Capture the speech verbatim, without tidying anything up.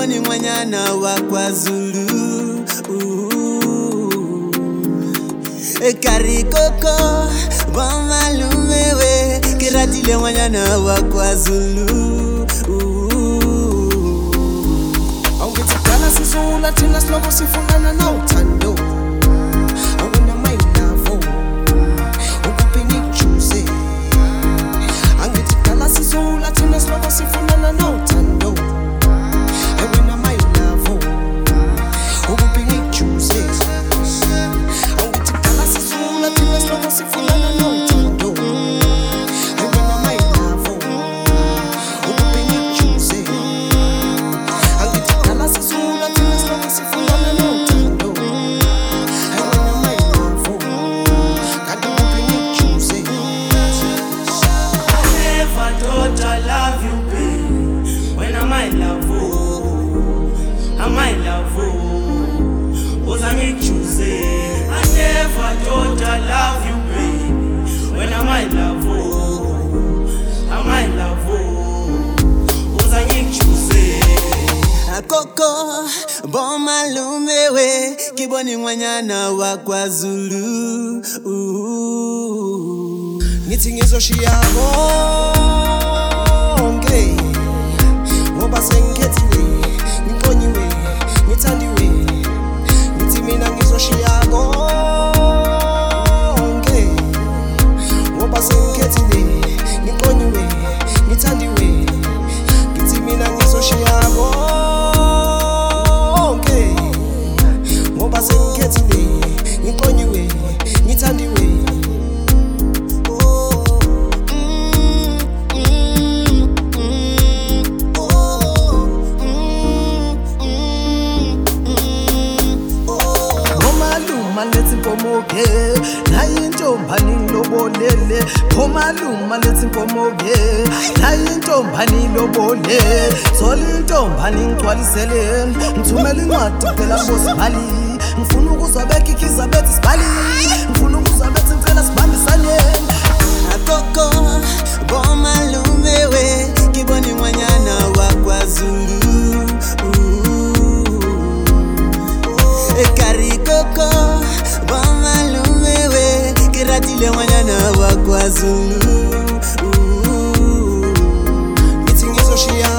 Kiboni mwanyana wa KwaZulu. Karikoko Bomalume we Kiratile mwanyana wa KwaZulu. Awukitikala sizula thina siloko sifunana na uthando. Awuna my love ukuphi ngikujuze. Angitikala sizula thina siloko sifunana na uthando. Awuna my love ukuphi ngikujuze. Angitikala sizula thina siloko sifunana na uthando. Awuna my love ukuphi ngikujuze. Angitikala sizula thina siloko sifunana na uthando. Awuna my love kanti ukuphi ngikujuze. I never thought I love you, babe. When I'm my love, I'm my love, was I make choose? I never thought I love you, babe. When I'm my love, I'm my love, was I make choose? Koko Bomalume we Kiboni mwanyana wa KwaZulu. Ngithi ngizoshiya konke ngoba sengikhethile ngiqonyiwe ngithandiwe. Ngithi mina ngizoshiya konke ngoba sengikhethile ngiqonyiwe ngithandiwe. Ngithi mina ngizoshiya konke ngoba sengikhethile ngiqonyiwe ngithandiwe. Let's inkomoke nayi intombani ngilobolele. Bomaluma let's inkomoke nayi intombani ngilobolele. Thola intombani ngigcwalisele ngithumela incwadi phela bosibali. Ngifuna ukuzobeka ikhiza bethi sibali. Ngifuna ukuzobeka incela sibambisane. Koko Bomalume we Kiboni mwanyana wa KwaZulu. Karikoko Bomalume we Kiratile mwanyana wa KwaZulu. Ngithi ngizoshiya